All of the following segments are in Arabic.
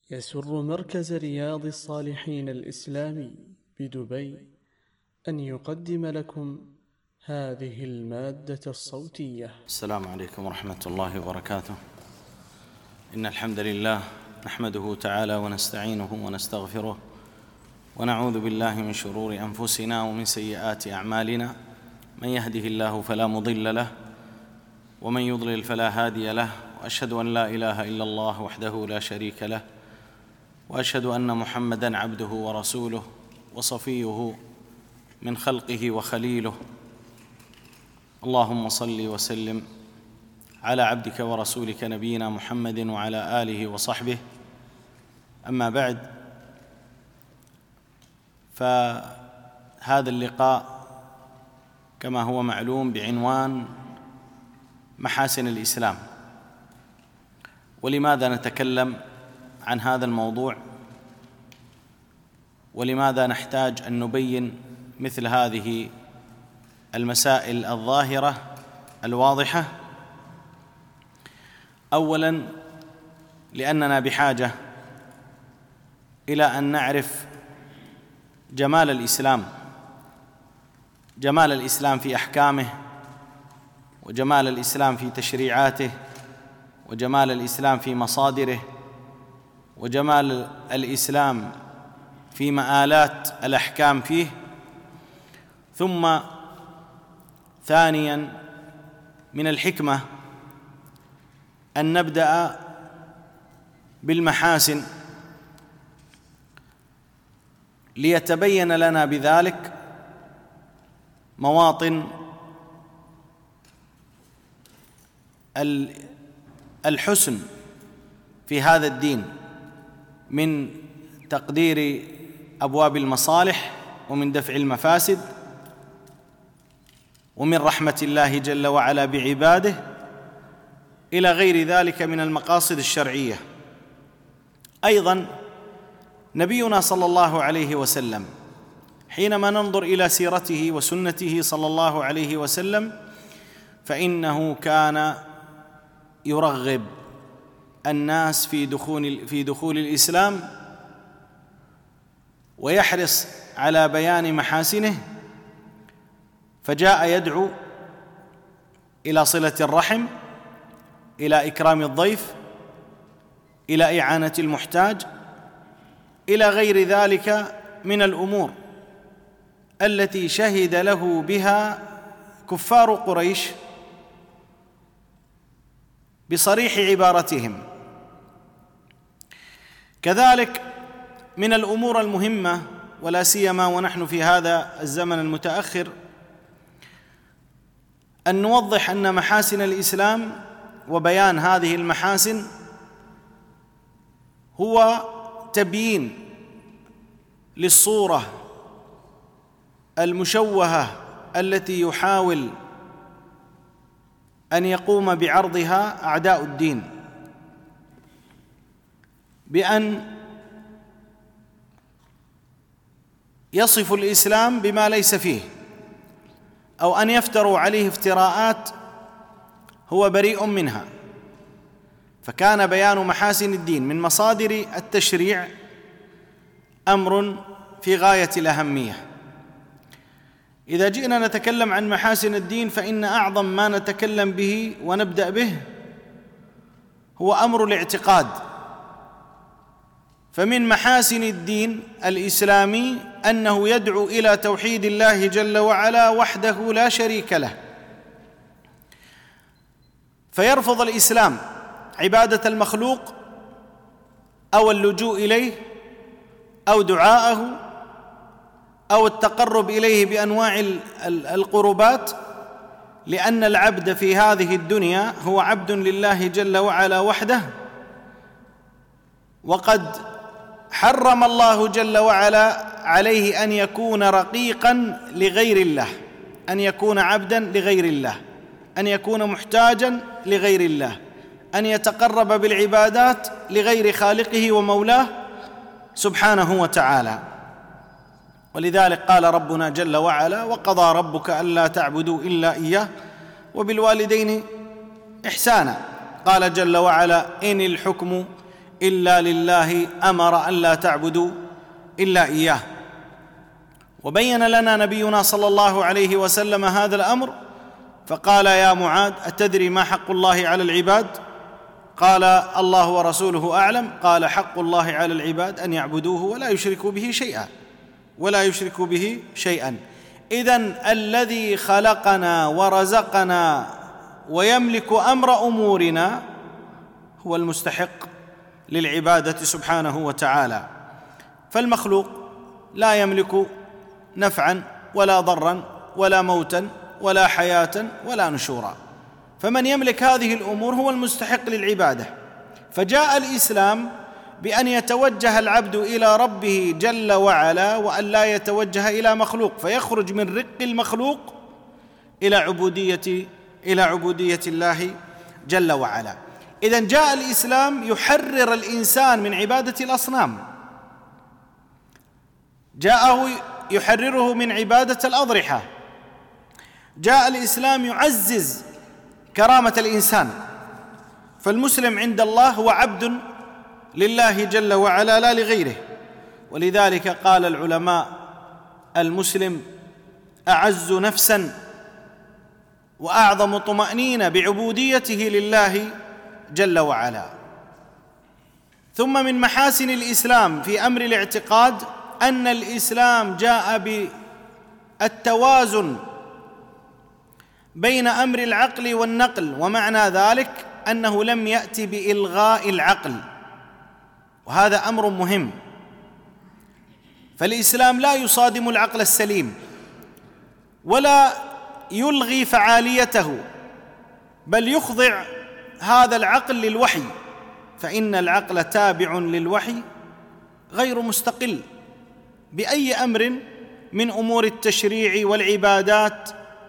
يسر مركز رياض الصالحين الإسلامي بدبي أن يقدم لكم هذه المادة الصوتية. السلام عليكم ورحمة الله وبركاته. إن الحمد لله نحمده تعالى ونستعينه ونستغفره ونعوذ بالله من شرور أنفسنا ومن سيئات أعمالنا. من يهده الله فلا مضل له ومن يضلل فلا هادي له، وأشهد أن لا إله إلا الله وحده لا شريك له، وأشهد أن محمدًا عبده ورسوله وصفيه من خلقه وخليله. اللهم صل وسلم على عبدك ورسولك نبينا محمد وعلى آله وصحبه. أما بعد، فهذا اللقاء كما هو معلوم بعنوان محاسن الإسلام. ولماذا نتكلم عن هذا الموضوع؟ ولماذا نحتاج أن نبين مثل هذه المسائل الظاهرة الواضحة؟ أولاً، لأننا بحاجة إلى أن نعرف جمال الإسلام، جمال الإسلام في أحكامه، وجمال الإسلام في تشريعاته، وجمال الإسلام في مصادره، وجمال الإسلام في مآلات الأحكام فيه. ثم ثانياً، من الحكمة أن نبدأ بالمحاسن ليتبين لنا بذلك مواطن الحسن في هذا الدين، من تقدير أبواب المصالح ومن دفع المفاسد ومن رحمة الله جل وعلا بعباده إلى غير ذلك من المقاصد الشرعية. أيضاً نبينا صلى الله عليه وسلم حينما ننظر إلى سيرته وسنته صلى الله عليه وسلم فإنه كان يرغب الناس في دخول الإسلام، ويحرص على بيان محاسنه، فجاء يدعو إلى صلة الرحم، إلى إكرام الضيف، إلى إعانة المحتاج، إلى غير ذلك من الأمور التي شهد له بها كفار قريش بصريح عبارتهم. كذلك من الأمور المهمة، ولا سيما ونحن في هذا الزمن المتأخر، أن نوضح أن محاسن الإسلام وبيان هذه المحاسن هو تبيين للصورة المشوهة التي يحاول أن يقوم بعرضها أعداء الدين، بأن يصف الإسلام بما ليس فيه، أو أن يفتروا عليه افتراءات هو بريء منها. فكان بيان محاسن الدين من مصادر التشريع أمر في غاية الأهمية. إذا جئنا نتكلم عن محاسن الدين فإن أعظم ما نتكلم به ونبدأ به هو أمر الاعتقاد. فمن محاسن الدين الإسلامي أنه يدعو إلى توحيد الله جل وعلا وحده لا شريك له، فيرفض الإسلام عبادة المخلوق أو اللجوء إليه أو دعاءه أو التقرب إليه بأنواع القربات، لأن العبد في هذه الدنيا هو عبد لله جل وعلا وحده، وقد حرم الله جل وعلا عليه أن يكون رقيقاً لغير الله، أن يكون عبداً لغير الله، أن يكون محتاجاً لغير الله، أن يتقرب بالعبادات لغير خالقه ومولاه سبحانه وتعالى. ولذلك قال ربنا جل وعلا: وقضى ربك ألا تعبدوا إلا إياه وبالوالدين إحسانا. قال جل وعلا: إن الحكم إلا لله أمر أن لا تعبدوا إلا إياه. وبين لنا نبينا صلى الله عليه وسلم هذا الأمر فقال: يا معاذ أتدري ما حق الله على العباد؟ قال: الله ورسوله أعلم. قال: حق الله على العباد أن يعبدوه ولا يشركوا به شيئا. إذن الذي خلقنا ورزقنا ويملك أمر أمورنا هو المستحق للعبادة سبحانه وتعالى، فالمخلوق لا يملك نفعا ولا ضرا ولا موتا ولا حياة ولا نشورا، فمن يملك هذه الأمور هو المستحق للعبادة. فجاء الإسلام بأن يتوجه العبد إلى ربه جل وعلا وأن لا يتوجه إلى مخلوق، فيخرج من رق المخلوق إلى عبودية الله جل وعلا. إذن جاء الإسلام يحرر الإنسان من عبادة الأصنام، جاءه يحرره من عبادة الأضرحة، جاء الإسلام يعزز كرامة الإنسان، فالمسلم عند الله هو عبد لله جل وعلا لا لغيره. ولذلك قال العلماء: المسلم أعز نفسا وأعظم طمأنينة بعبوديته لله جل وعلا. ثم من محاسن الإسلام في أمر الاعتقاد أن الإسلام جاء بالتوازن بين أمر العقل والنقل، ومعنى ذلك أنه لم يأتي بإلغاء العقل، وهذا أمر مهم. فالإسلام لا يصادم العقل السليم ولا يلغي فعاليته، بل يخضع هذا العقل للوحي، فإن العقل تابع للوحي غير مستقل بأي أمر من أمور التشريع والعبادات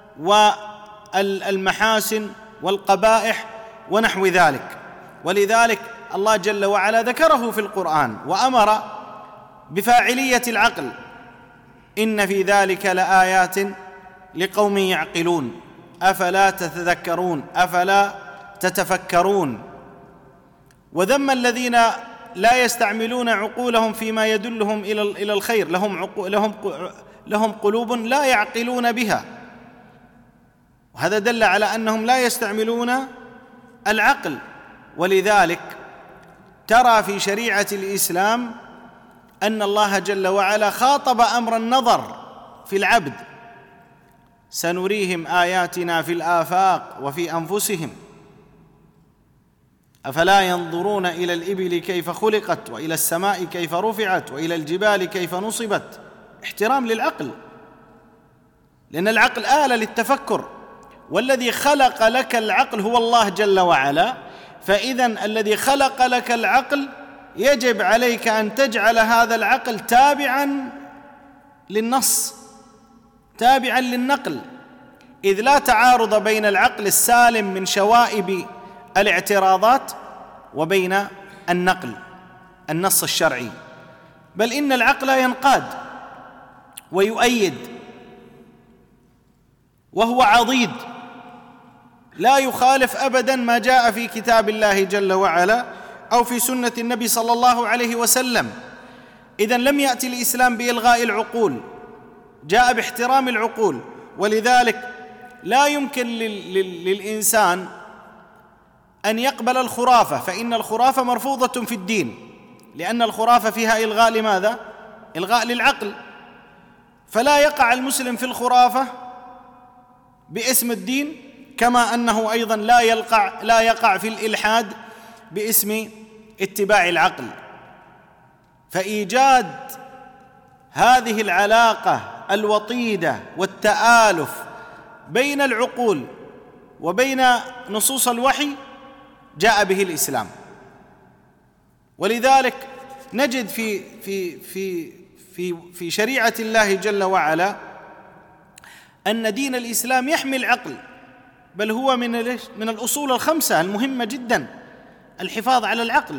والمحاسن والقبائح ونحو ذلك. ولذلك الله جل وعلا ذكره في القرآن وأمر بفاعلية العقل: إن في ذلك لآيات لقوم يعقلون أفلا تتذكرون أفلا تتفكرون. وذم الذين لا يستعملون عقولهم فيما يدلهم إلى الخير، لهم قلوب لا يعقلون بها، وهذا دل على أنهم لا يستعملون العقل. ولذلك ترى في شريعة الإسلام أن الله جل وعلا خاطب أمر النظر في العبد: سنريهم آياتنا في الآفاق وفي أنفسهم أفلا ينظرون إلى الإبل كيف خلقت وإلى السماء كيف رفعت وإلى الجبال كيف نصبت. احترام للعقل، لأن العقل آلة للتفكر، والذي خلق لك العقل هو الله جل وعلا. فإذن الذي خلق لك العقل يجب عليك أن تجعل هذا العقل تابعاً للنص، تابعاً للنقل، إذ لا تعارض بين العقل السالم من شوائب الاعتراضات وبين النص الشرعي، بل إن العقل ينقاد ويؤيد وهو عضيد، لا يخالف أبداً ما جاء في كتاب الله جل وعلا أو في سنة النبي صلى الله عليه وسلم. إذن لم يأتي الإسلام بإلغاء العقول، جاء باحترام العقول. ولذلك لا يمكن للإنسان أن يقبل الخرافة، فإن الخرافة مرفوضة في الدين، لأن الخرافة فيها إلغاء لماذا؟ إلغاء للعقل. فلا يقع المسلم في الخرافة باسم الدين، كما أنه أيضا لا يقع في الإلحاد باسم اتباع العقل. فإيجاد هذه العلاقة الوطيدة والتآلف بين العقول وبين نصوص الوحي جاء به الإسلام. ولذلك نجد في شريعة الله جل وعلا أن دين الإسلام يحمي العقل، بل هو من الأصول الخمسة المهمة جدا الحفاظ على العقل.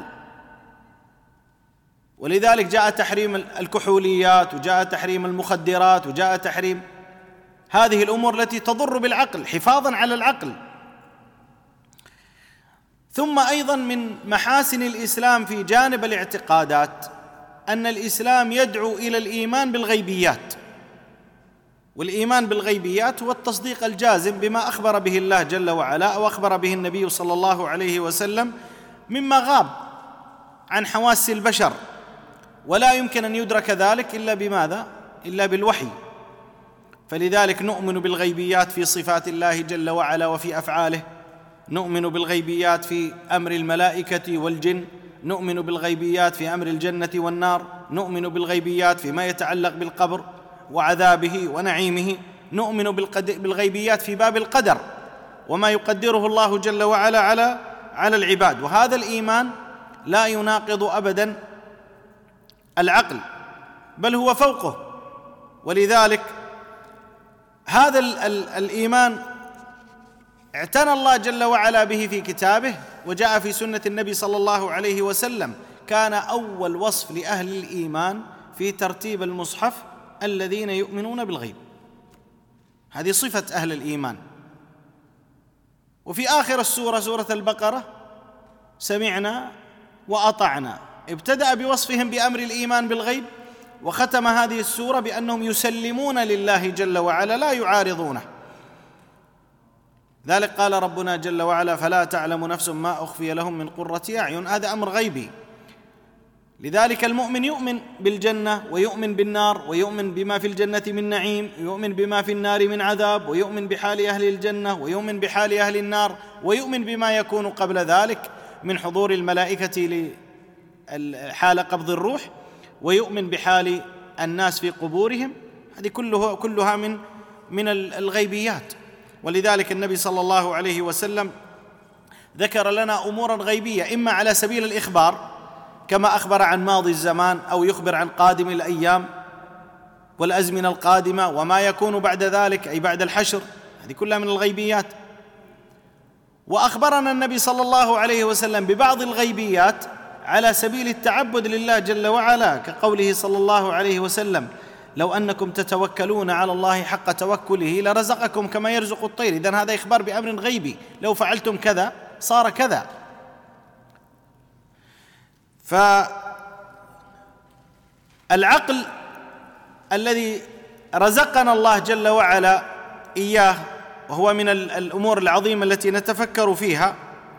ولذلك جاء تحريم الكحوليات، وجاء تحريم المخدرات، وجاء تحريم هذه الأمور التي تضر بالعقل حفاظا على العقل. ثم أيضا من محاسن الإسلام في جانب الاعتقادات أن الإسلام يدعو إلى الإيمان بالغيبيات، والإيمان بالغيبيات هو التصديق الجازم بما أخبر به الله جل وعلا أو أخبر به النبي صلى الله عليه وسلم مما غاب عن حواس البشر، ولا يمكن أن يدرك ذلك إلا بماذا؟ إلا بالوحي. فلذلك نؤمن بالغيبيات في صفات الله جل وعلا وفي أفعاله، نؤمن بالغيبيات في أمر الملائكة والجن، نؤمن بالغيبيات في أمر الجنة والنار، نؤمن بالغيبيات فيما يتعلق بالقبر وعذابه ونعيمه، نؤمن بالغيبيات في باب القدر وما يقدره الله جل وعلا على العباد. وهذا الإيمان لا يناقض أبدا العقل، بل هو فوقه. ولذلك هذا الإيمان اعتنى الله جل وعلا به في كتابه، وجاء في سنة النبي صلى الله عليه وسلم. كان أول وصف لأهل الإيمان في ترتيب المصحف الذين يؤمنون بالغيب، هذه صفة أهل الإيمان. وفي آخر السورة، سورة البقرة، سمعنا وأطعنا، ابتدأ بوصفهم بأمر الإيمان بالغيب، وختم هذه السورة بأنهم يسلمون لله جل وعلا لا يعارضونه. ذلك قال ربنا جل وعلا: فلا تعلم نفس ما أخفي لهم من قرة أعين. هذا أمر غيبي. لذلك المؤمن يؤمن بالجنة ويؤمن بالنار، ويؤمن بما في الجنة من نعيم، ويؤمن بما في النار من عذاب، ويؤمن بحال أهل الجنة، ويؤمن بحال أهل النار، ويؤمن بما يكون قبل ذلك من حضور الملائكة لحال قبض الروح، ويؤمن بحال الناس في قبورهم. هذه كلها من الغيبيات. ولذلك النبي صلى الله عليه وسلم ذكر لنا أمورا غيبية، إما على سبيل الإخبار كما أخبر عن ماضي الزمان، أو يخبر عن قادم الأيام والأزمنة القادمة وما يكون بعد ذلك أي بعد الحشر، هذه كلها من الغيبيات. وأخبرنا النبي صلى الله عليه وسلم ببعض الغيبيات على سبيل التعبد لله جل وعلا، كقوله صلى الله عليه وسلم: لو أنكم تتوكلون على الله حق توكله لرزقكم كما يرزق الطير. إذن هذا إخبار بأمر غيبي، لو فعلتم كذا صار كذا. فالعقل الذي رزقنا الله جل وعلا إياه، وهو من الأمور العظيمة التي نتفكر فيها،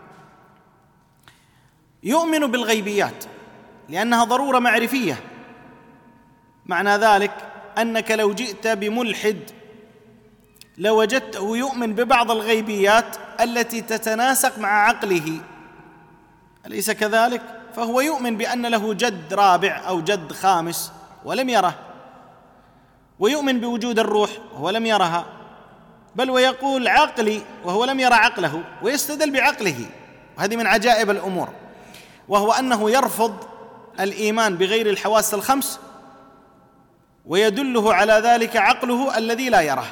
يؤمن بالغيبيات لأنها ضرورة معرفية. معنى ذلك أنك لو جئت بملحد لوجدته يؤمن ببعض الغيبيات التي تتناسق مع عقله، أليس كذلك؟ فهو يؤمن بأن له جد رابع أو جد خامس ولم يره، ويؤمن بوجود الروح وهو لم يرها، بل ويقول عقلي وهو لم يرى عقله، ويستدل بعقله. وهذه من عجائب الأمور، وهو أنه يرفض الإيمان بغير الحواس الخمس، ويدله على ذلك عقله الذي لا يراه.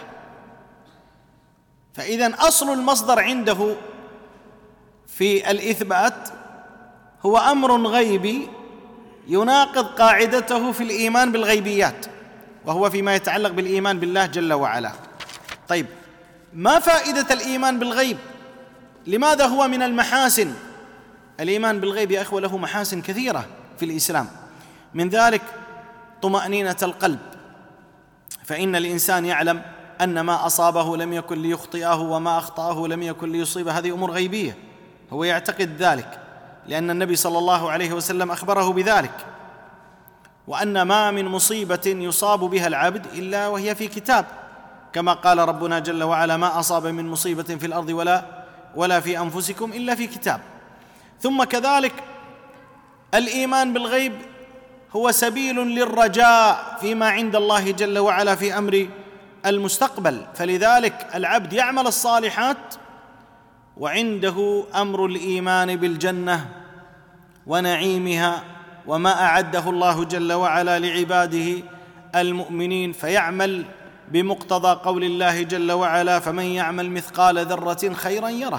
فإذن أصل المصدر عنده في الإثبات هو أمر غيبي يناقض قاعدته في الإيمان بالغيبيات، وهو فيما يتعلق بالإيمان بالله جل وعلا. طيب، ما فائدة الإيمان بالغيب؟ لماذا هو من المحاسن؟ الإيمان بالغيب يا أخوة له محاسن كثيرة في الإسلام، من ذلك طمأنينة القلب، فإن الإنسان يعلم أن ما أصابه لم يكن ليخطئه وما أخطأه لم يكن ليصيبه. هذه أمور غيبية، هو يعتقد ذلك لأن النبي صلى الله عليه وسلم أخبره بذلك، وأن ما من مصيبة يصاب بها العبد إلا وهي في كتاب، كما قال ربنا جل وعلا: ما أصاب من مصيبة في الأرض ولا في أنفسكم إلا في كتاب. ثم كذلك الإيمان بالغيب هو سبيل للرجاء فيما عند الله جل وعلا في أمر المستقبل. فلذلك العبد يعمل الصالحات وعنده أمر الإيمان بالجنة ونعيمها وما أعده الله جل وعلا لعباده المؤمنين، فيعمل بمقتضى قول الله جل وعلا: فمن يعمل مثقال ذرة خيرا يره.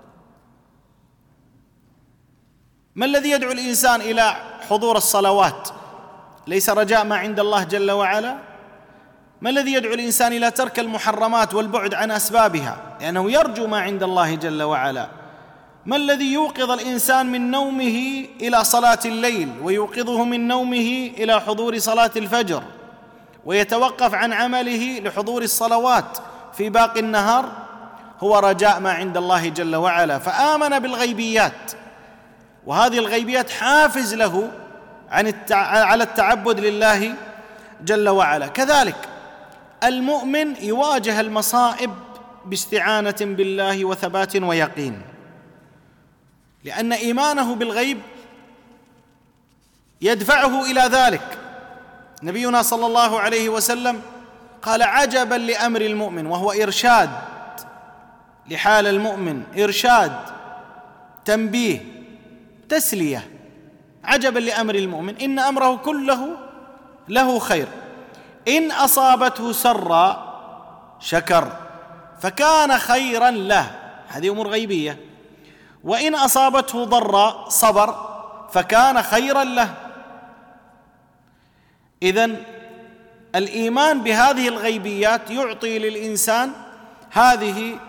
ما الذي يدعو الإنسان إلى حضور الصلوات؟ ليس رجاء ما عند الله جل وعلا؟ ما الذي يدعو الإنسان إلى ترك المحرمات والبعد عن أسبابها؟ لأنه يرجو ما عند الله جل وعلا. ما الذي يوقظ الإنسان من نومه إلى صلاة الليل ويوقظه من نومه إلى حضور صلاة الفجر ويتوقف عن عمله لحضور الصلوات في باقي النهار؟ هو رجاء ما عند الله جل وعلا، فآمن بالغيبيات، وهذه الغيبيات حافز له على التعبد لله جل وعلا. كذلك المؤمن يواجه المصائب باستعانة بالله وثبات ويقين، لأن إيمانه بالغيب يدفعه إلى ذلك. نبينا صلى الله عليه وسلم قال: عجبا لأمر المؤمن، وهو إرشاد لحال المؤمن، إرشاد، تنبيه، تسلية. عجبا لأمر المؤمن، إن أمره كله له خير، إن أصابته سرا شكر فكان خيرا له، هذه أمور غيبية، وإن أصابته ضرا صبر فكان خيرا له. إذن الإيمان بهذه الغيبيات يعطي للإنسان هذه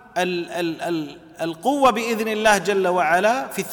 القوة بإذن الله جل وعلا في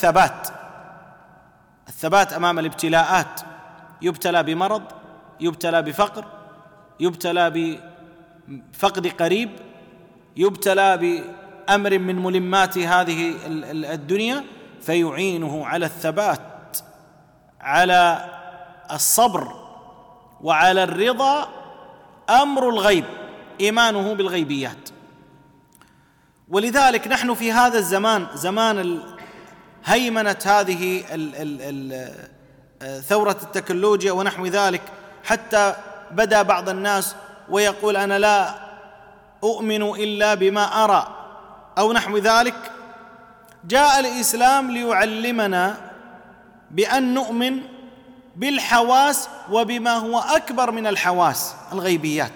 الثبات أمام الابتلاءات. يبتلى بمرض، يبتلى بفقر، يبتلى بفقد قريب، يبتلى بأمر من ملمات هذه الدنيا، فيعينه على الثبات، على الصبر، وعلى الرضا. أمر الغيب إيمانه بالغيبيات. ولذلك نحن في هذا الزمان، زمان هيمنة هذه ثورة التكنولوجيا ونحو ذلك، حتى بدأ بعض الناس ويقول: أنا لا أؤمن إلا بما أرى أو نحو ذلك. جاء الإسلام ليعلمنا بأن نؤمن بالحواس وبما هو أكبر من الحواس، الغيبيات.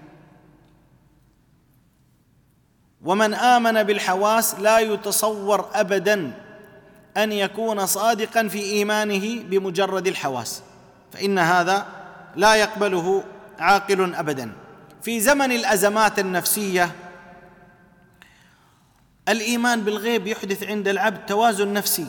ومن آمن بالحواس لا يتصور أبداً أن يكون صادقاً في إيمانه بمجرد الحواس، فإن هذا لا يقبله عاقل أبداً. في زمن الأزمات النفسية الإيمان بالغيب يحدث عند العبد توازن نفسي.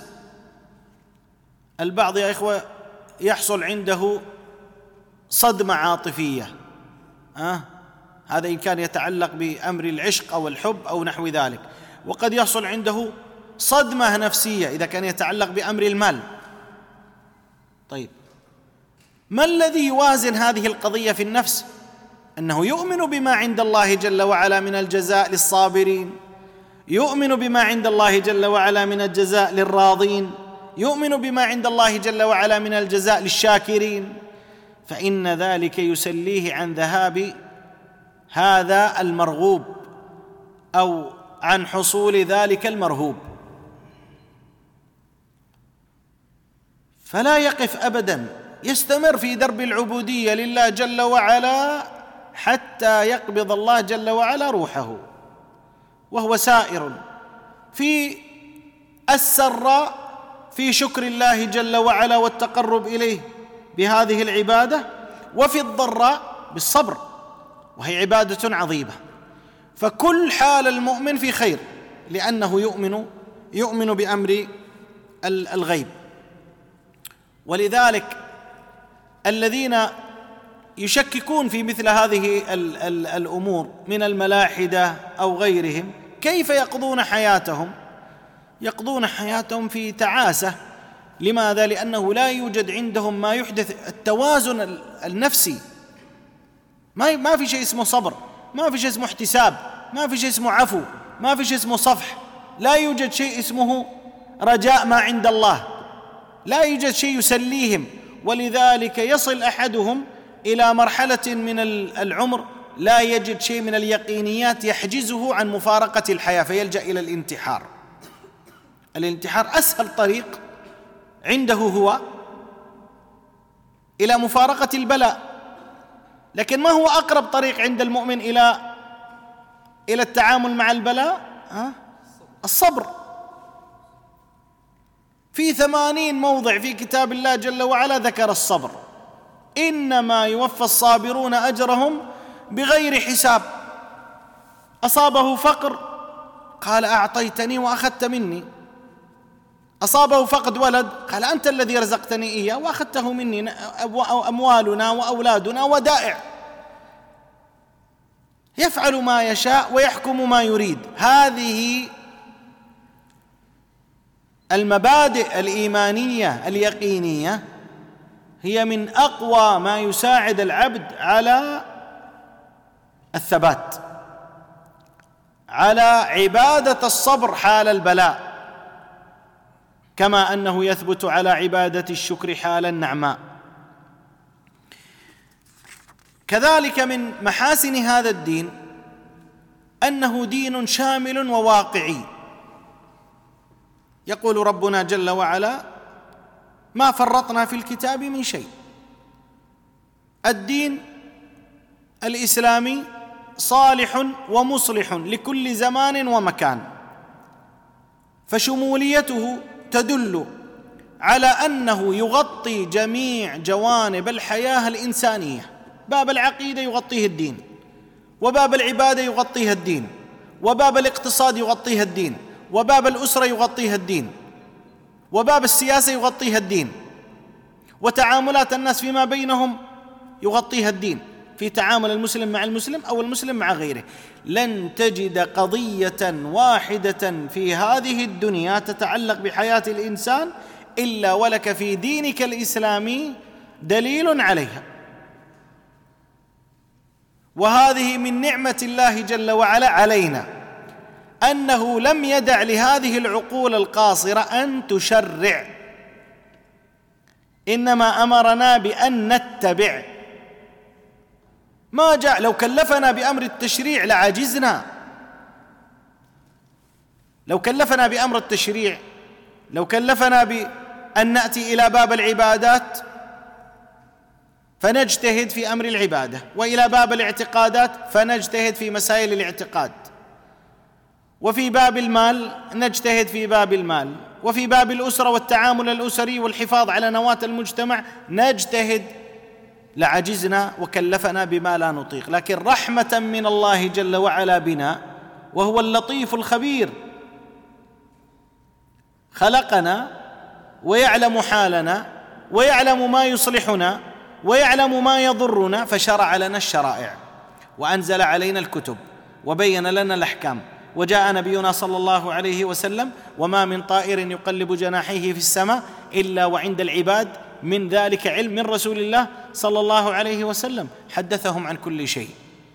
البعض يا إخوة يحصل عنده صدمة عاطفية، هذا إن كان يتعلق بأمر العشق أو الحب أو نحو ذلك، وقد يحصل عنده صدمة نفسية إذا كان يتعلق بأمر المال. طيب، ما الذي يوازن هذه القضية في النفس؟ أنه يؤمن بما عند الله جل وعلا من الجزاء للصابرين، يؤمن بما عند الله جل وعلا من الجزاء للراضين، يؤمن بما عند الله جل وعلا من الجزاء للشاكرين، فإن ذلك يسليه عن ذهاب هذا المرغوب أو عن حصول ذلك المرهوب. فلا يقف أبداً، يستمر في درب العبودية لله جل وعلا حتى يقبض الله جل وعلا روحه، وهو سائر في السراء في شكر الله جل وعلا والتقرب إليه بهذه العبادة، وفي الضراء بالصبر، وهي عبادة عظيمة. فكل حال المؤمن في خير، لأنه يؤمن بأمر الغيب. ولذلك الذين يشككون في مثل هذه الأمور من الملاحدة أو غيرهم، كيف يقضون حياتهم؟ يقضون حياتهم في تعاسة. لماذا؟ لأنه لا يوجد عندهم ما يحدث التوازن النفسي. ما في شيء اسمه صبر، ما في شيء اسمه احتساب، ما في شيء اسمه عفو، ما في شيء اسمه صفح، لا يوجد شيء اسمه رجاء ما عند الله، لا يوجد شيء يسليهم. ولذلك يصل أحدهم إلى مرحلة من العمر لا يجد شيء من اليقينيات يحجزه عن مفارقة الحياة، فيلجأ إلى الانتحار. الانتحار أسهل طريق عنده هو إلى مفارقة البلاء، لكن ما هو أقرب طريق عند المؤمن إلى التعامل مع البلاء؟ الصبر. في 80 موضع في كتاب الله جل وعلا ذكر الصبر: إنما يوفى الصابرون أجرهم بغير حساب. أصابه فقر قال: أعطيتني وأخذت مني، أصابه فقد ولد، قال أنت الذي رزقتني إياه وأخذته مني، أموالنا وأولادنا ودائع. يفعل ما يشاء ويحكم ما يريد. هذه المبادئ الإيمانية اليقينية هي من أقوى ما يساعد العبد على الثبات، على عبادة الصبر حال البلاء، كما أنه يثبت على عبادة الشكر حال النعماء. كذلك من محاسن هذا الدين أنه دين شامل وواقعي. يقول ربنا جل وعلا: ما فرطنا في الكتاب من شيء. الدين الإسلامي صالح ومصلح لكل زمان ومكان، فشموليته تدل على أنه يغطي جميع جوانب الحياة الإنسانية. باب العقيدة يغطيه الدين، وباب العبادة يغطيه الدين، وباب الاقتصاد يغطيه الدين، وباب الأسرة يغطيها الدين، وباب السياسة يغطيها الدين، وتعاملات الناس فيما بينهم يغطيها الدين، في تعامل المسلم مع المسلم أو المسلم مع غيره. لن تجد قضية واحدة في هذه الدنيا تتعلق بحياة الإنسان إلا ولك في دينك الإسلامي دليل عليها. وهذه من نعمة الله جل وعلا علينا، أنه لم يدع لهذه العقول القاصرة أن تشرع، إنما أمرنا بأن نتبع. ما جاء لو كلفنا بأمر التشريع لعجزنا. لو كلفنا بأمر التشريع، لو كلفنا بأن نأتي إلى باب العبادات فنجتهد في أمر العبادة، وإلى باب الاعتقادات فنجتهد في مسائل الاعتقاد، وفي باب المال نجتهد في باب المال، وفي باب الأسرة والتعامل الأسري والحفاظ على نواة المجتمع نجتهد، لعجزنا وكلفنا بما لا نطيق. لكن رحمة من الله جل وعلا بنا، وهو اللطيف الخبير، خلقنا ويعلم حالنا ويعلم ما يصلحنا ويعلم ما يضرنا، فشرع لنا الشرائع وأنزل علينا الكتب وبين لنا الأحكام. وجاء نبينا صلى الله عليه وسلم: وما من طائر يقلب جناحيه في السماء إلا وعند العباد من ذلك علم من رسول الله صلى الله عليه وسلم. حدثهم عن كل شيء،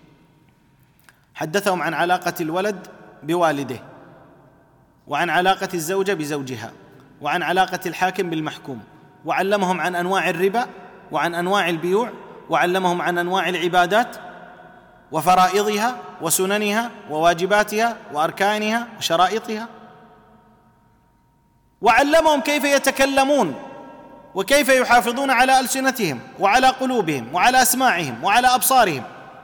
حدثهم عن علاقة الولد بوالده، وعن علاقة الزوجة بزوجها، وعن علاقة الحاكم بالمحكوم، وعلمهم عن أنواع الربا وعن أنواع البيوع، وعلمهم عن أنواع العبادات وفرائضها وسننها وواجباتها وأركانها وشرائطها، وعلمهم كيف يتكلمون وكيف يحافظون على ألسنتهم وعلى قلوبهم وعلى أسماعهم وعلى أبصارهم.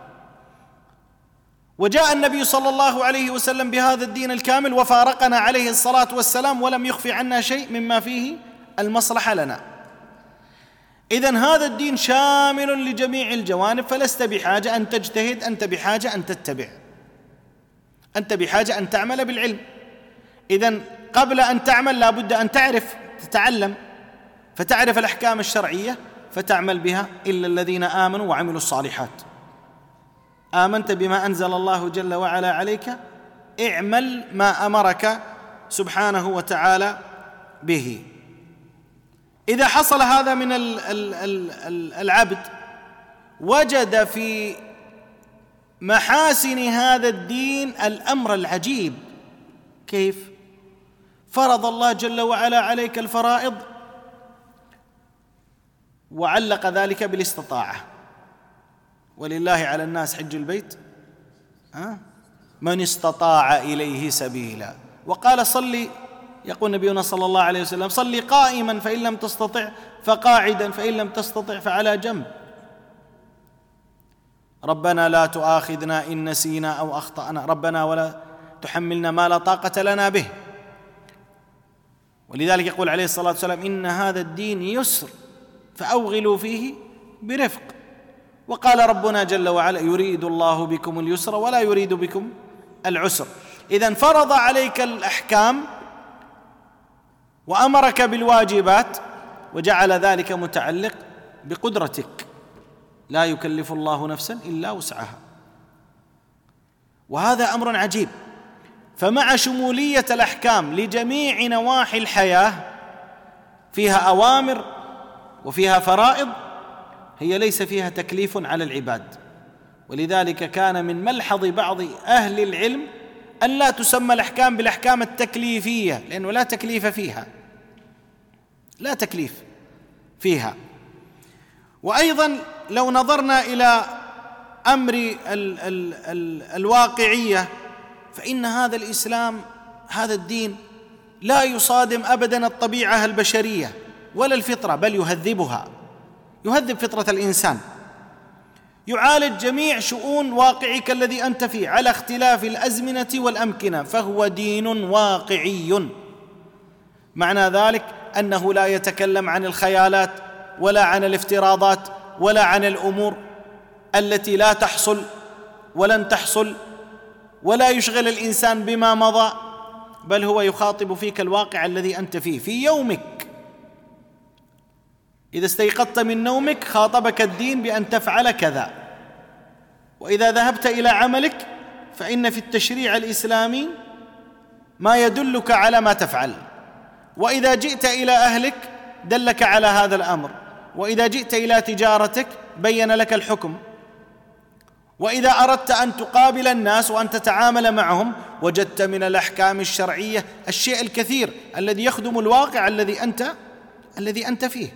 وجاء النبي صلى الله عليه وسلم بهذا الدين الكامل وفارقنا عليه الصلاة والسلام، ولم يخفي عنا شيء مما فيه المصلحة لنا. إذن هذا الدين شامل لجميع الجوانب، فلست بحاجة أن تجتهد، أنت بحاجة أن تتبع، أنت بحاجة أن تعمل بالعلم. إذن قبل أن تعمل لا بد أن تعرف، تتعلم، فتعرف الأحكام الشرعية فتعمل بها. إلا الذين آمنوا وعملوا الصالحات. آمنت بما أنزل الله جل وعلا عليك، اعمل ما أمرك سبحانه وتعالى به. إذا حصل هذا من العبد وجد في محاسن هذا الدين الأمر العجيب. كيف؟ فرض الله جل وعلا عليك الفرائض وعلق ذلك بالاستطاعة. ولله على الناس حج البيت من استطاع إليه سبيلا. وقال صلي، يقول نبينا صلى الله عليه وسلم: صلي قائما فإن لم تستطع فقاعدا فإن لم تستطع فعلى جنب. ربنا لا تؤاخذنا إن نسينا أو أخطأنا، ربنا ولا تحملنا ما لا طاقة لنا به. ولذلك يقول عليه الصلاة والسلام: إن هذا الدين يسر فأوغلوا فيه برفق. وقال ربنا جل وعلا: يريد الله بكم اليسر ولا يريد بكم العسر. إذن فرض عليك الأحكام وأمرك بالواجبات وجعل ذلك متعلق بقدرتك، لا يكلف الله نفسا إلا وسعها. وهذا أمر عجيب. فمع شمولية الأحكام لجميع نواحي الحياة، فيها أوامر وفيها فرائض، هي ليس فيها تكليف على العباد. ولذلك كان من ملحظ بعض أهل العلم أن لا تسمى الأحكام بالأحكام التكليفية، لأنه لا تكليف فيها، لا تكليف فيها. وأيضا لو نظرنا إلى أمر الواقعية، فإن هذا الإسلام، هذا الدين لا يصادم أبدا الطبيعة البشرية ولا الفطرة، بل يهذبها، يهذب فطرة الإنسان، يعالج جميع شؤون واقعك الذي أنت فيه على اختلاف الأزمنة والأمكنة، فهو دين واقعي. معنى ذلك أنه لا يتكلم عن الخيالات ولا عن الافتراضات ولا عن الأمور التي لا تحصل ولن تحصل، ولا يشغل الإنسان بما مضى، بل هو يخاطب فيك الواقع الذي أنت فيه في يومك. إذا استيقظت من نومك خاطبك الدين بأن تفعل كذا، وإذا ذهبت إلى عملك فإن في التشريع الإسلامي ما يدلك على ما تفعل، وإذا جئت إلى أهلك دلك على هذا الأمر، وإذا جئت إلى تجارتك بين لك الحكم، وإذا أردت أن تقابل الناس وأن تتعامل معهم وجدت من الأحكام الشرعية الشيء الكثير الذي يخدم الواقع الذي أنت فيه.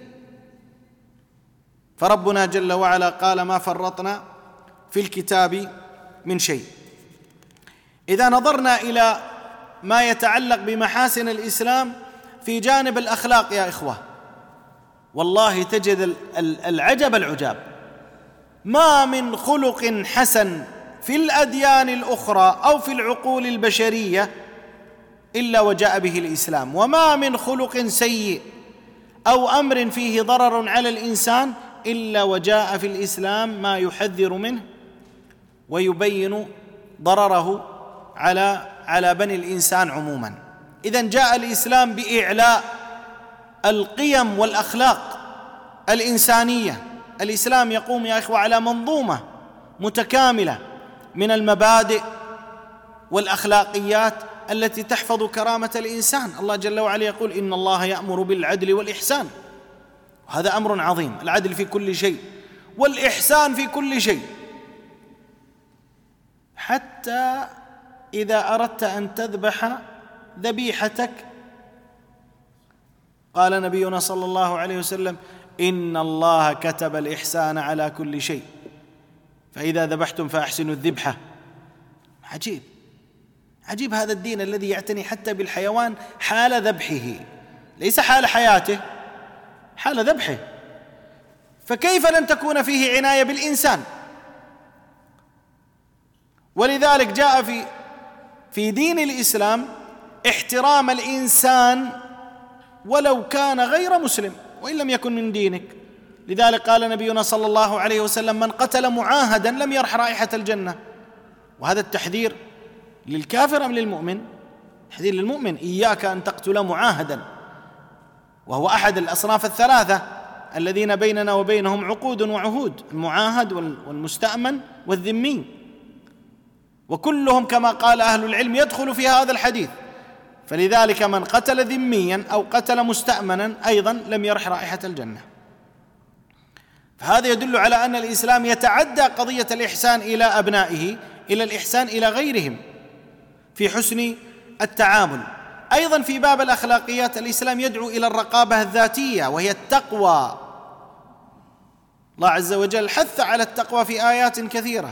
فربنا جل وعلا قال: ما فرطنا في الكتاب من شيء. إذا نظرنا إلى ما يتعلق بمحاسن الإسلام في جانب الأخلاق يا إخوة، والله تجد العجب العجاب. ما من خلق حسن في الأديان الأخرى أو في العقول البشرية إلا وجاء به الإسلام، وما من خلق سيء أو أمر فيه ضرر على الإنسان إلا وجاء في الإسلام ما يحذر منه ويبين ضرره على بني الإنسان عموما. إذن جاء الإسلام بإعلاء القيم والأخلاق الإنسانية. الإسلام يقوم يا إخوة على منظومة متكاملة من المبادئ والأخلاقيات التي تحفظ كرامة الإنسان. الله جل وعلا يقول: إن الله يأمر بالعدل والإحسان. وهذا أمر عظيم، العدل في كل شيء والإحسان في كل شيء. حتى إذا أردت أن تذبح ذبيحتك قال نبينا صلى الله عليه وسلم: إن الله كتب الإحسان على كل شيء، فإذا ذبحتم فأحسنوا الذبحة. عجيب عجيب هذا الدين الذي يعتني حتى بالحيوان حال ذبحه، ليس حال حياته، حال ذبحه. فكيف لن تكون فيه عناية بالإنسان؟ ولذلك جاء في دين الإسلام احترام الإنسان ولو كان غير مسلم وإن لم يكن من دينك. لذلك قال نبينا صلى الله عليه وسلم: من قتل معاهدا لم يرح رائحة الجنة. وهذا التحذير للكافر أم للمؤمن؟ تحذير للمؤمن: إياك أن تقتل معاهدا، وهو أحد الأصناف الثلاثة الذين بيننا وبينهم عقود وعهود: المعاهد والمستأمن والذمي، وكلهم كما قال أهل العلم يدخل في هذا الحديث. فلذلك من قتل ذميا أو قتل مستأمنا أيضا لم يرح رائحة الجنة. فهذا يدل على أن الإسلام يتعدى قضية الإحسان إلى أبنائه إلى الإحسان إلى غيرهم في حسن التعامل. أيضا في باب الأخلاقيات الإسلام يدعو إلى الرقابة الذاتية وهي التقوى. الله عز وجل حث على التقوى في آيات كثيرة: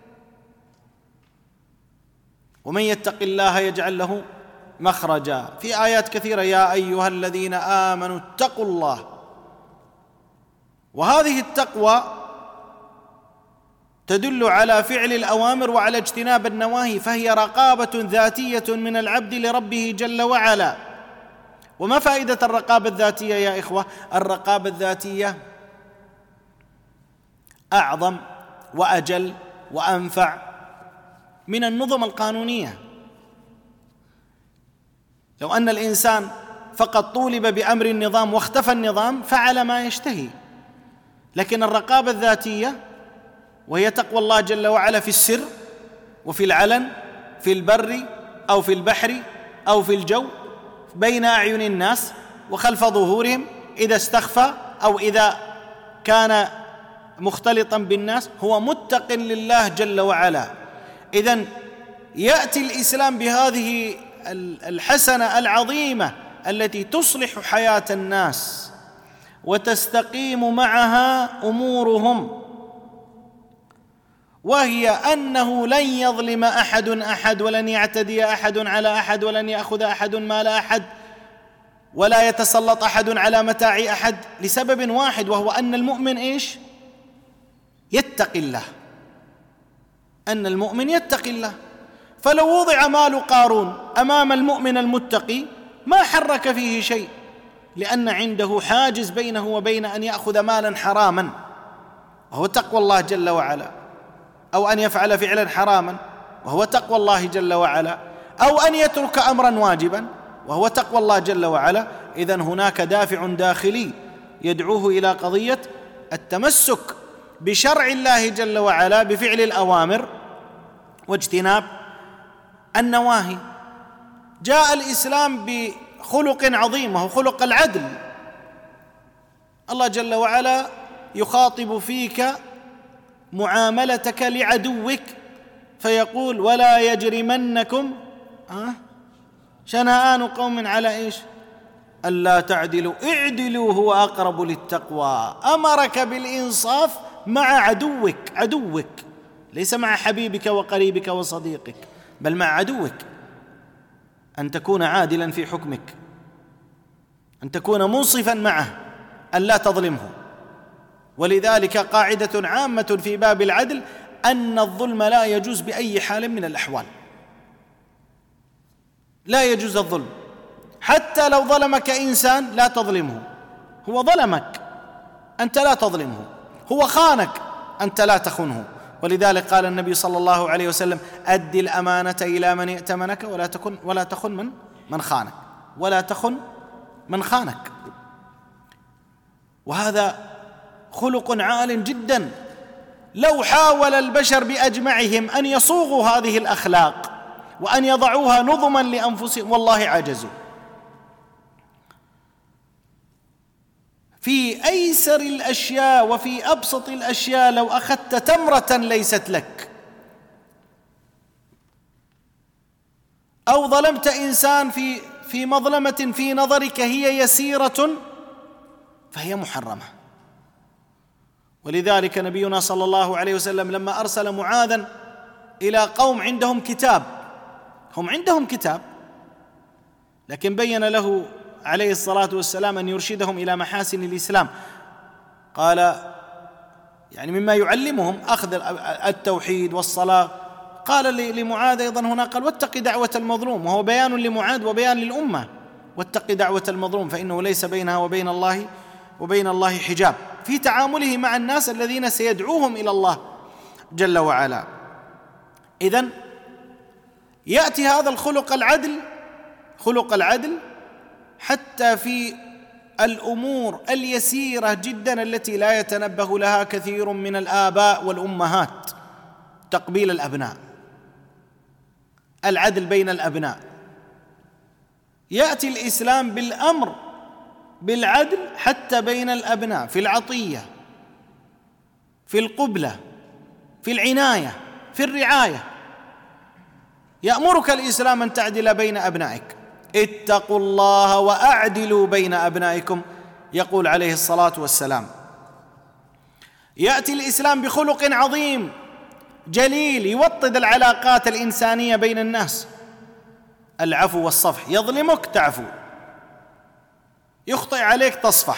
ومن يتق الله يجعل له مخرجا، في آيات كثيرة: يا أيها الذين آمنوا اتقوا الله. وهذه التقوى تدل على فعل الأوامر وعلى اجتناب النواهي، فهي رقابة ذاتية من العبد لربه جل وعلا. وما فائدة الرقابة الذاتية يا إخوة؟ الرقابة الذاتية أعظم وأجل وأنفع من النظم القانونية. لو أن الإنسان فقد طولب بأمر النظام واختفى النظام فعل ما يشتهي. لكن الرقابة الذاتية وهي تقوى الله جل وعلا في السر وفي العلن، في البر أو في البحر أو في الجو، بين أعين الناس وخلف ظهورهم، إذا استخفى أو إذا كان مختلطا بالناس، هو متق لله جل وعلا. إذن يأتي الإسلام بهذه الحسنة العظيمة التي تصلح حياة الناس وتستقيم معها أمورهم، وهي أنه لن يظلم أحد ولن يعتدي أحد على أحد ولن يأخذ أحد مال أحد ولا يتسلط أحد على متاع أحد، لسبب واحد، وهو أن المؤمن إيش؟ يتقي الله. أن المؤمن يتقي الله. فلو وضع مال قارون أمام المؤمن المتقي ما حرك فيه شيء، لأن عنده حاجز بينه وبين أن يأخذ مالا حراما وهو تقوى الله جل وعلا، أو أن يفعل فعلا حراما وهو تقوى الله جل وعلا، أو أن يترك أمرا واجبا وهو تقوى الله جل وعلا. إذن هناك دافع داخلي يدعوه إلى قضية التمسك بشرع الله جل وعلا بفعل الأوامر واجتناب النواهي. جاء الإسلام بخلق عظيم وهو خلق العدل. الله جل وعلا يخاطب فيك معاملتك لعدوك فيقول: ولا يجرمنكم شنآن قوم على إيش؟ ألا تعدلوا اعدلوا هو أقرب للتقوى. أمرك بالإنصاف مع عدوك، ليس مع حبيبك وقريبك وصديقك، بل مع عدوك، أن تكون عادلا في حكمك، أن تكون منصفا معه، أن لا تظلمه. ولذلك قاعدة عامة في باب العدل أن الظلم لا يجوز بأي حال من الأحوال، لا يجوز الظلم. حتى لو ظلمك إنسان لا تظلمه، هو ظلمك أنت لا تظلمه، هو خانك أنت لا تخنه. ولذلك قال النبي صلى الله عليه وسلم: أدي الأمانة إلى من ائتمنك ولا تخن من خانك، ولا تخن من خانك. وهذا خلق عال جدا. لو حاول البشر بأجمعهم أن يصوغوا هذه الأخلاق وأن يضعوها نظما لأنفسهم والله عجزوا. في أيسر الأشياء وفي أبسط الأشياء، لو أخذت تمرة ليست لك أو ظلمت إنسان في مظلمة في نظرك هي يسيرة فهي محرمة. ولذلك نبينا صلى الله عليه وسلم لما أرسل معاذا إلى قوم عندهم كتاب، هم عندهم كتاب، لكن بين له عليه الصلاة والسلام أن يرشدهم إلى محاسن الإسلام. قال يعني مما يعلمهم أخذ التوحيد والصلاة. قال لمعاذ أيضا هنا قال: واتق دعوة المظلوم، وهو بيان لمعاذ وبيان للأمة. واتق دعوة المظلوم فإنه ليس بينها وبين الله حجاب في تعامله مع الناس الذين سيدعوهم إلى الله جل وعلا. إذن يأتي هذا خلق العدل حتى في الأمور اليسيرة جدا التي لا يتنبه لها كثير من الآباء والأمهات. تقبيل الأبناء، العدل بين الأبناء. يأتي الإسلام بالأمر بالعدل حتى بين الأبناء، في العطية، في القبلة، في العناية، في الرعاية. يأمرك الإسلام أن تعدل بين أبنائك. اتقوا الله وأعدلوا بين أبنائكم، يقول عليه الصلاة والسلام. يأتي الإسلام بخلق عظيم جليل يوطد العلاقات الإنسانية بين الناس: العفو والصفح. يظلمك تعفو، يخطئ عليك تصفح،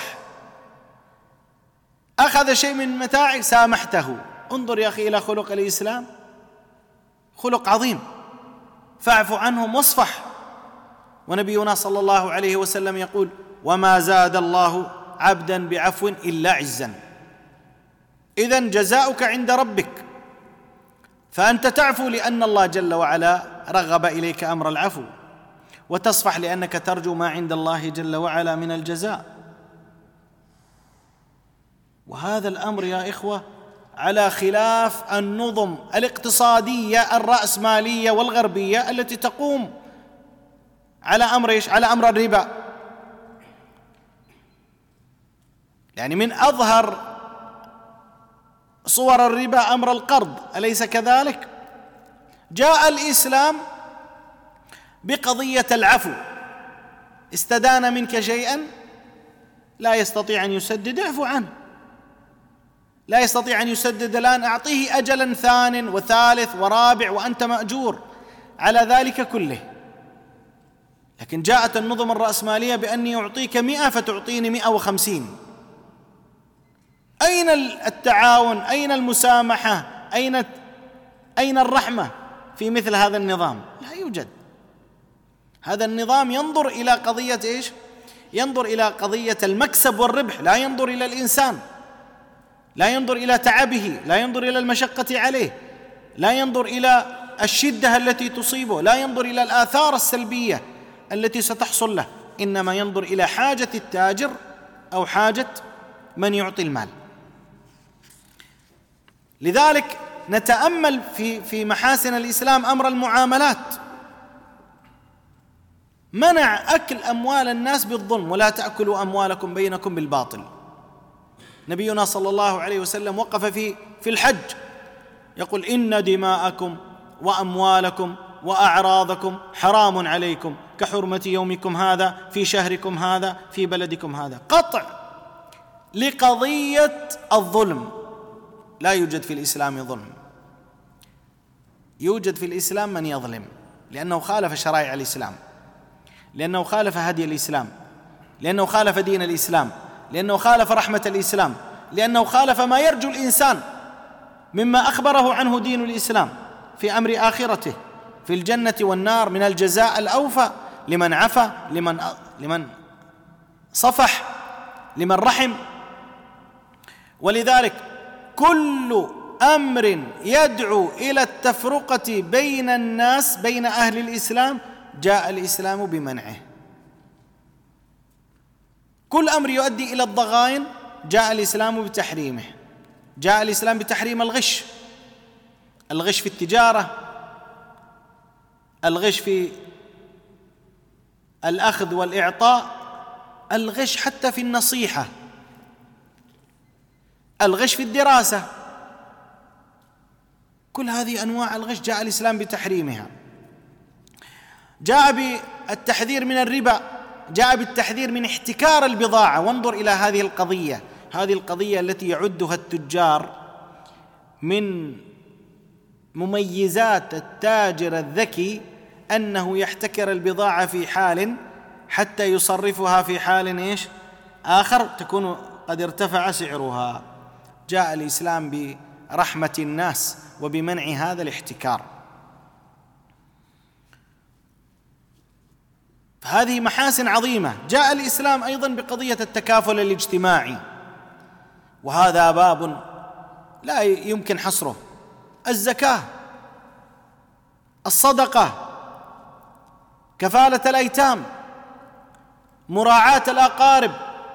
أخذ شيء من متاعك سامحته. انظر يا أخي إلى خلق الإسلام، خلق عظيم. فاعف عنهم واصفح. ونبينا صلى الله عليه وسلم يقول: وما زاد الله عبدا بعفو إلا عزا. إذن جزاؤك عند ربك، فأنت تعفو لأن الله جل وعلا رغب إليك أمر العفو. وتصفح لأنك ترجو ما عند الله جل وعلا من الجزاء. وهذا الأمر يا إخوة على خلاف النظم الاقتصادية الرأسمالية والغربية التي تقوم على أمر إيش؟ على أمر الربا. يعني من أظهر صور الربا أمر القرض، أليس كذلك؟ جاء الإسلام بقضية العفو، استدان منك شيئا لا يستطيع أن يسدد، اعفو عنه. لا يستطيع أن يسدد الآن، أعطيه أجلا ثان وثالث ورابع وأنت مأجور على ذلك كله. لكن جاءت النظم الرأسمالية بأني أعطيك 100 فتعطيني 150. أين التعاون؟ أين المسامحة؟ أين الرحمة في مثل هذا النظام؟ لا يوجد. هذا النظام ينظر إلى قضية إيش؟ ينظر إلى قضية المكسب والربح، لا ينظر إلى الإنسان، لا ينظر إلى تعبه، لا ينظر إلى المشقة عليه، لا ينظر إلى الشدة التي تصيبه، لا ينظر إلى الآثار السلبية التي ستحصل له، إنما ينظر إلى حاجة التاجر أو حاجة من يعطي المال. لذلك نتأمل في محاسن الإسلام أمر المعاملات. منع أكل أموال الناس بالظلم، ولا تأكلوا أموالكم بينكم بالباطل. نبينا صلى الله عليه وسلم وقف في الحج يقول: إن دماءكم وأموالكم وأعراضكم حرام عليكم كحرمة يومكم هذا في شهركم هذا في بلدكم هذا. قطع لقضية الظلم. لا يوجد في الإسلام ظلم، يوجد في الإسلام من يظلم، لأنه خالف شرائع الإسلام، لأنه خالف هدي الإسلام، لأنه خالف دين الإسلام، لأنه خالف رحمة الإسلام، لأنه خالف ما يرجو الإنسان مما أخبره عنه دين الإسلام في أمر آخرته في الجنة والنار من الجزاء الأوفى لمن عفا، لمن صفح، لمن رحم. ولذلك كل أمر يدعو إلى التفرقة بين الناس بين أهل الإسلام جاء الإسلام بمنعه. كل أمر يؤدي إلى الضغائن جاء الإسلام بتحريمه. جاء الإسلام بتحريم الغش، الغش في التجارة، الغش في الأخذ والإعطاء، الغش حتى في النصيحة، الغش في الدراسة. كل هذه أنواع الغش جاء الإسلام بتحريمها. جاء بالتحذير من الربا، جاء بالتحذير من احتكار البضاعة. وانظر إلى هذه القضية، هذه القضية التي يعدها التجار من مميزات التاجر الذكي أنه يحتكر البضاعة في حال حتى يصرفها في حال إيش؟ آخر تكون قد ارتفع سعرها. جاء الإسلام برحمة الناس وبمنع هذا الاحتكار. فهذه محاسن عظيمة. جاء الإسلام أيضا بقضية التكافل الاجتماعي، وهذا باب لا يمكن حصره. الزكاة، الصدقة، كفالة الأيتام، مراعاة الأقارب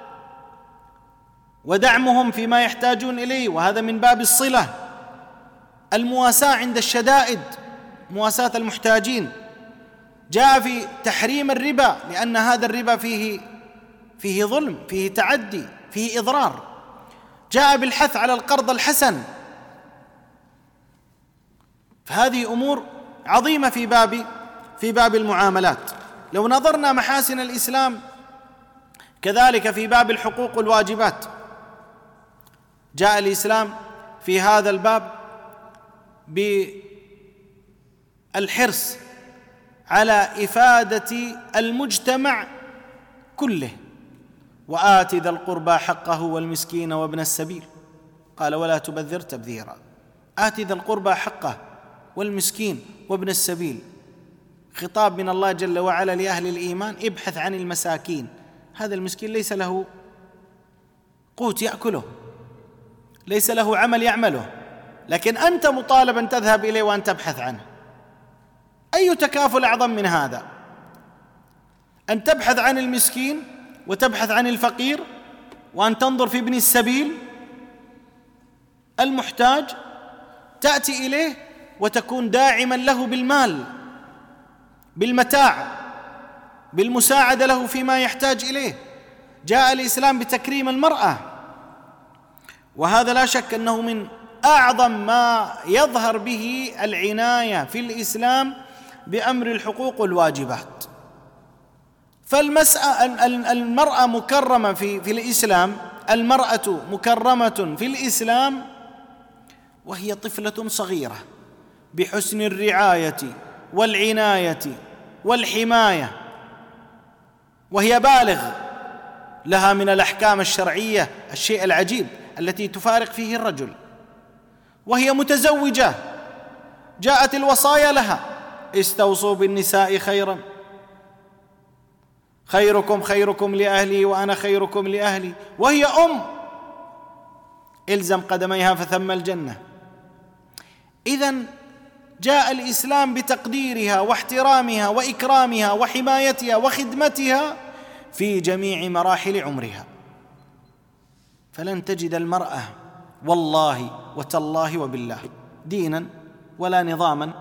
ودعمهم فيما يحتاجون إليه، وهذا من باب الصلة، المواساة عند الشدائد، مواساة المحتاجين. جاء في تحريم الربا لأن هذا الربا فيه ظلم، فيه تعدي، فيه إضرار. جاء بالحث على القرض الحسن. فهذه أمور عظيمة في باب المعاملات. لو نظرنا محاسن الإسلام كذلك في باب الحقوق والواجبات، جاء الإسلام في هذا الباب بالحرص على إفادة المجتمع كله. وآت ذا القربى حقه والمسكين وابن السبيل، قال ولا تبذر تبذيرا. آت ذا القربى حقه والمسكين وابن السبيل، خطاب من الله جل وعلا لأهل الإيمان: ابحث عن المساكين. هذا المسكين ليس له قوت يأكله، ليس له عمل يعمله، لكن أنت مطالب أن تذهب إليه وأن تبحث عنه. أي تكافل أعظم من هذا؟ أن تبحث عن المسكين وتبحث عن الفقير، وأن تنظر في ابن السبيل المحتاج، تأتي إليه وتكون داعما له بالمال، بالمتاع، بالمساعدة له فيما يحتاج إليه. جاء الإسلام بتكريم المرأة، وهذا لا شك أنه من أعظم ما يظهر به العناية في الإسلام بأمر الحقوق والواجبات. فالمرأة مكرمة في الإسلام، المرأة مكرمة في الإسلام وهي طفلة صغيرة بحسن الرعاية والعناية والحماية، وهي بالغ، لها من الأحكام الشرعية الشيء العجيب التي تفارق فيه الرجل، وهي متزوجة، جاءت الوصايا لها: استوصوا بالنساء خيرا، خيركم خيركم لأهلي وأنا خيركم لأهلي، وهي إلزم قدميها فثم الجنة. إذن جاء الإسلام بتقديرها واحترامها وإكرامها وحمايتها وخدمتها في جميع مراحل عمرها. فلن تجد المرأة والله وتالله وبالله دينا ولا نظاما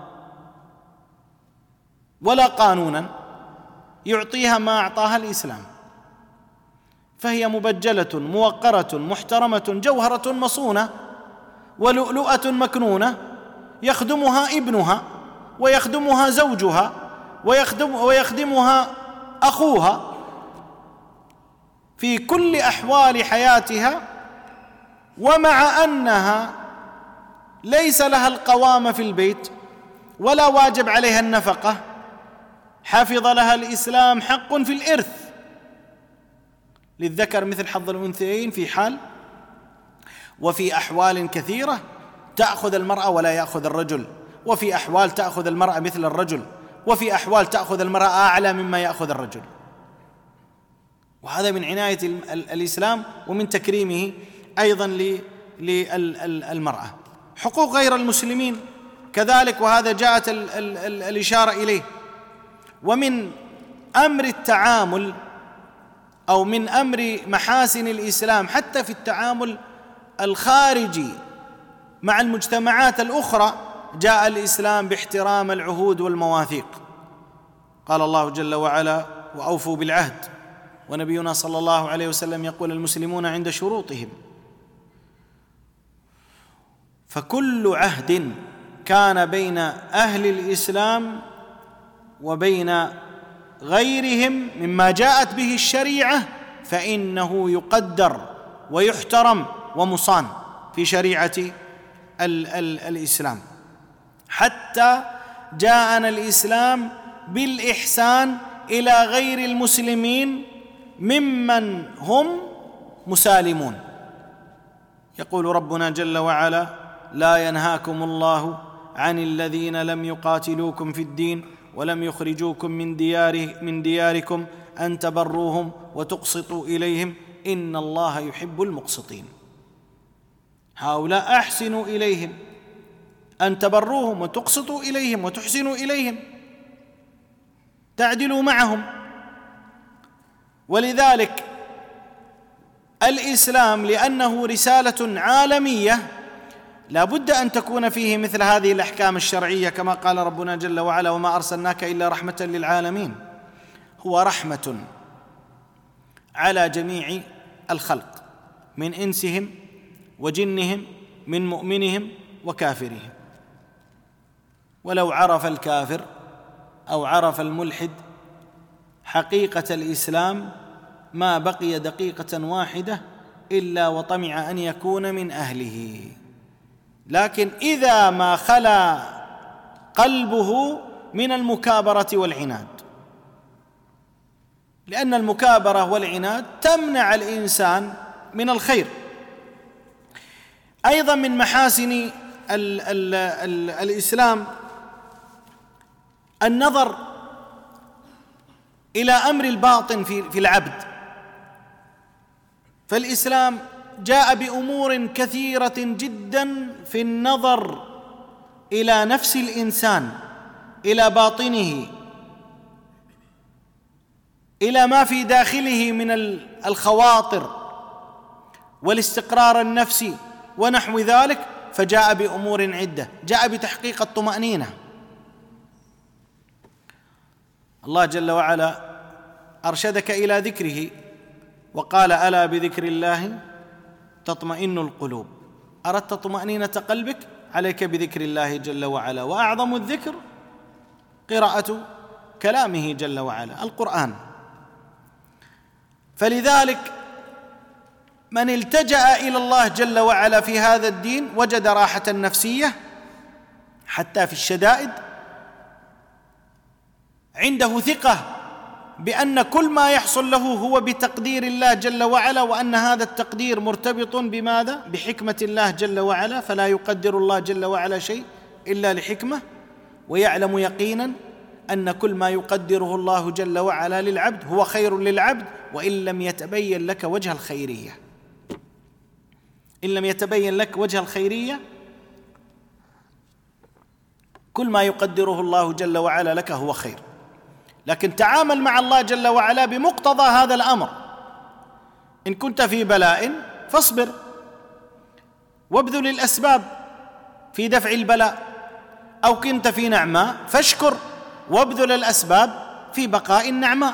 ولا قانونا يعطيها ما أعطاها الإسلام، فهي مبجلة موقرة محترمة، جوهرة مصونة ولؤلؤة مكنونة، يخدمها ابنها ويخدمها زوجها ويخدمها أخوها في كل أحوال حياتها، ومع أنها ليس لها القوام في البيت ولا واجب عليها النفقة، حفظ لها الإسلام حق في الإرث، للذكر مثل حظ الأنثيين في حال، وفي أحوال كثيرة تأخذ المرأة ولا يأخذ الرجل، وفي أحوال تأخذ المرأة مثل الرجل، وفي أحوال تأخذ المرأة أعلى مما يأخذ الرجل. وهذا من عناية الإسلام ومن تكريمه أيضا للمرأة. حقوق غير المسلمين كذلك، وهذا جاءت الإشارة إليه. ومن أمر التعامل أو من أمر محاسن الإسلام حتى في التعامل الخارجي مع المجتمعات الأخرى، جاء الإسلام باحترام العهود والمواثيق. قال الله جل وعلا: وأوفوا بالعهد. ونبينا صلى الله عليه وسلم يقول: المسلمون عند شروطهم. فكل عهد كان بين أهل الإسلام وبين غيرهم مما جاءت به الشريعة فإنه يقدر ويحترم ومصان في شريعة الإسلام، حتى جاءنا الإسلام بالإحسان إلى غير المسلمين ممن هم مسالمون. يقول ربنا جل وعلا: لا ينهاكم الله عن الذين لم يقاتلوكم في الدين ولم يخرجوكم من دياركم أن تبروهم وتقسطوا إليهم إن الله يحب المقسطين. هؤلاء أحسنوا إليهم، أن تبروهم وتقسطوا إليهم وتحسنوا إليهم، تعدلوا معهم. ولذلك الإسلام لأنه رسالة عالمية لا بد أن تكون فيه مثل هذه الأحكام الشرعية، كما قال ربنا جل وعلا: وما أرسلناك إلا رحمة للعالمين. هو رحمة على جميع الخلق من إنسهم وجنهم، من مؤمنهم وكافرهم. ولو عرف الكافر أو عرف الملحد حقيقة الإسلام ما بقي دقيقة واحدة إلا وطمع أن يكون من أهله. لكن إذا ما خلا قلبه من المكابرة والعناد، لأن المكابرة والعناد تمنع الإنسان من الخير. أيضا من محاسن الإسلام النظر إلى أمر الباطن في العبد. فالإسلام جاء بأمور كثيرة جدا في النظر إلى نفس الإنسان، إلى باطنه، إلى ما في داخله من الخواطر والاستقرار النفسي ونحو ذلك، فجاء بأمور عدة، جاء بتحقيق الطمأنينة. الله جل وعلا أرشدك إلى ذكره وقال: ألا بذكر الله تطمئن القلوب. أردت طمأنينة قلبك، عليك بذكر الله جل وعلا، وأعظم الذكر قراءة كلامه جل وعلا، القرآن. فلذلك من التجأ إلى الله جل وعلا في هذا الدين وجد راحة نفسية حتى في الشدائد، عنده ثقة بأن كل ما يحصل له هو بتقدير الله جل وعلا، وأن هذا التقدير مرتبط بماذا؟ بحكمة الله جل وعلا، فلا يقدر الله جل وعلا شيء إلا لحكمة، ويعلم يقينا أن كل ما يقدره الله جل وعلا للعبد هو خير للعبد، وإن لم يتبين لك وجه الخيرية، إن لم يتبين لك وجه الخيرية، كل ما يقدره الله جل وعلا لك هو خير. لكن تعامل مع الله جل وعلا بمقتضى هذا الأمر. إن كنت في بلاء فاصبر وابذل الأسباب في دفع البلاء، أو كنت في نعماء فاشكر وابذل الأسباب في بقاء النعماء.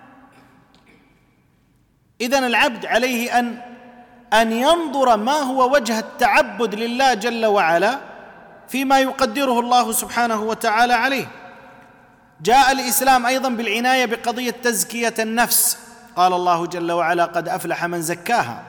إذن العبد عليه أن ينظر ما هو وجه التعبد لله جل وعلا فيما يقدره الله سبحانه وتعالى عليه. جاء الإسلام أيضا بالعناية بقضية تزكية النفس، قال الله جل وعلا: قد أفلح من زكاها.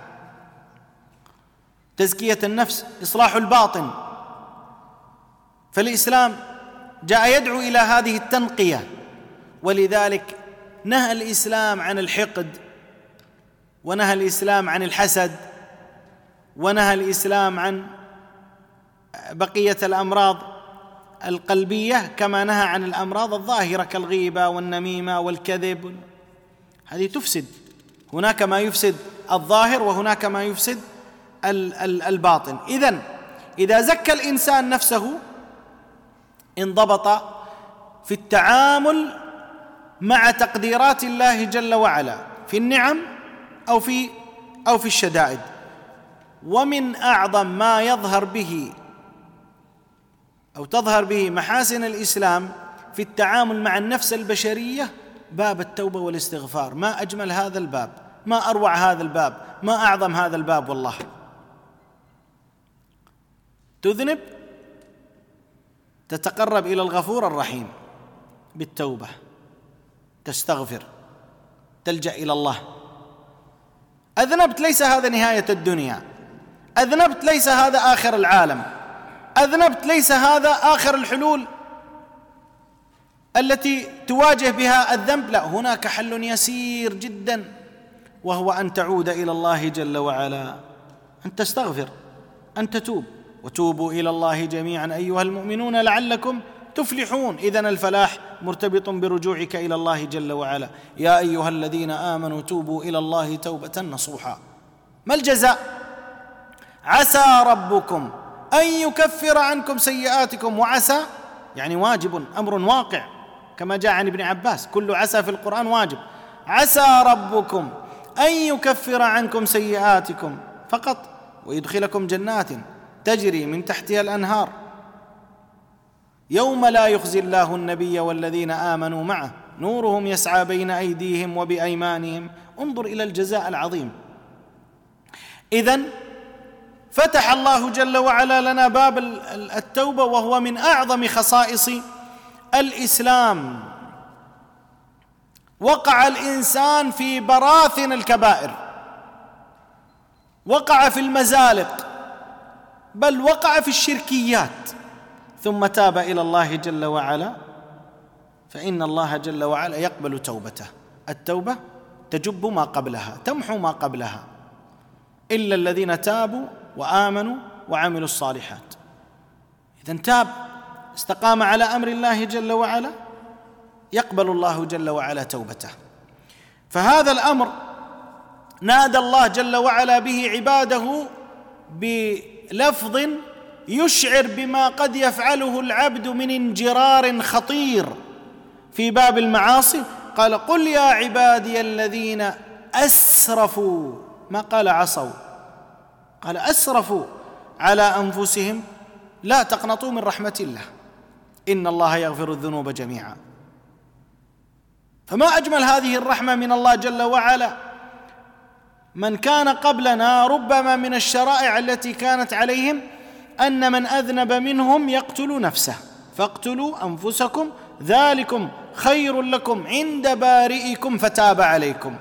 تزكية النفس، إصلاح الباطن. فالإسلام جاء يدعو إلى هذه التنقية، ولذلك نهى الإسلام عن الحقد، ونهى الإسلام عن الحسد، ونهى الإسلام عن بقية الأمراض القلبية، كما نهى عن الأمراض الظاهرة كالغيبة والنميمة والكذب. هذه تفسد، هناك ما يفسد الظاهر وهناك ما يفسد الباطن. إذن إذا زكى الإنسان نفسه انضبط في التعامل مع تقديرات الله جل وعلا في النعم أو في الشدائد. ومن أعظم ما يظهر به أو تظهر به محاسن الإسلام في التعامل مع النفس البشرية باب التوبة والاستغفار. ما أجمل هذا الباب، ما أروع هذا الباب، ما أعظم هذا الباب. والله تذنب تتقرب إلى الغفور الرحيم بالتوبة، تستغفر، تلجأ إلى الله. أذنبت ليس هذا نهاية الدنيا، أذنبت ليس هذا آخر العالم، أذنبت ليس هذا آخر الحلول التي تواجه بها الذنب. لا، هناك حل يسير جدا، وهو أن تعود إلى الله جل وعلا، أن تستغفر، أن تتوب. وتوبوا إلى الله جميعا أيها المؤمنون لعلكم تفلحون. إذن الفلاح مرتبط برجوعك إلى الله جل وعلا. يا أيها الذين آمنوا توبوا إلى الله توبة نصوحا. ما الجزاء؟ عسى ربكم أن يكفر عنكم سيئاتكم. وعسى يعني واجب، أمر واقع، كما جاء عن ابن عباس: كل عسى في القرآن واجب. عسى ربكم أن يكفر عنكم سيئاتكم فقط ويدخلكم جنات تجري من تحتها الأنهار يوم لا يخزي الله النبي والذين آمنوا معه نورهم يسعى بين أيديهم وبأيمانهم. انظر إلى الجزاء العظيم. إذن فتح الله جل وعلا لنا باب التوبة، وهو من أعظم خصائص الإسلام. وقع الإنسان في براثن الكبائر، وقع في المزالق، بل وقع في الشركيات، ثم تاب إلى الله جل وعلا، فإن الله جل وعلا يقبل توبته. التوبة تجب ما قبلها، تمحو ما قبلها، إلا الذين تابوا وآمنوا وعملوا الصالحات. إذن تاب، استقام على أمر الله جل وعلا، يقبل الله جل وعلا توبته. فهذا الأمر نادى الله جل وعلا به عباده بلفظ يشعر بما قد يفعله العبد من انجرار خطير في باب المعاصي، قال قل يا عبادي الذين أسرفوا، ما قال عصوا، قال أسرفوا على أنفسهم لا تقنطوا من رحمة الله إن الله يغفر الذنوب جميعا. فما أجمل هذه الرحمة من الله جل وعلا. من كان قبلنا ربما من الشرائع التي كانت عليهم أن من أذنب منهم يقتل نفسه، فاقتلوا أنفسكم ذلكم خير لكم عند بارئكم فتاب عليكم.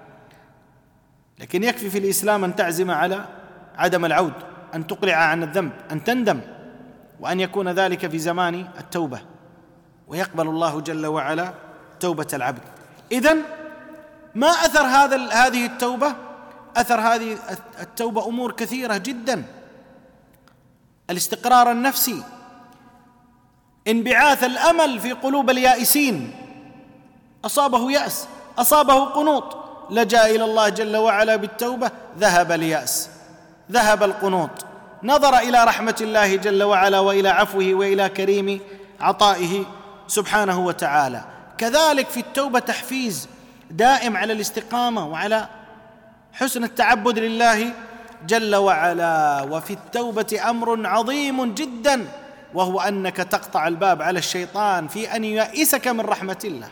لكن يكفي في الإسلام أن تعزم على عدم العود، أن تقلع عن الذنب، أن تندم، وأن يكون ذلك في زمان التوبة، ويقبل الله جل وعلا توبة العبد. إذن ما أثر هذه التوبة؟ أثر هذه التوبة أمور كثيرة جدا: الاستقرار النفسي، انبعاث الأمل في قلوب اليائسين، أصابه يأس، أصابه قنوط، لجأ إلى الله جل وعلا بالتوبة، ذهب اليأس، ذهب القنوط، نظر إلى رحمة الله جل وعلا وإلى عفوه وإلى كريم عطائه سبحانه وتعالى. كذلك في التوبة تحفيز دائم على الاستقامة وعلى حسن التعبد لله جل وعلا. وفي التوبة أمر عظيم جدا، وهو أنك تقطع الباب على الشيطان في أن ييأسك من رحمة الله.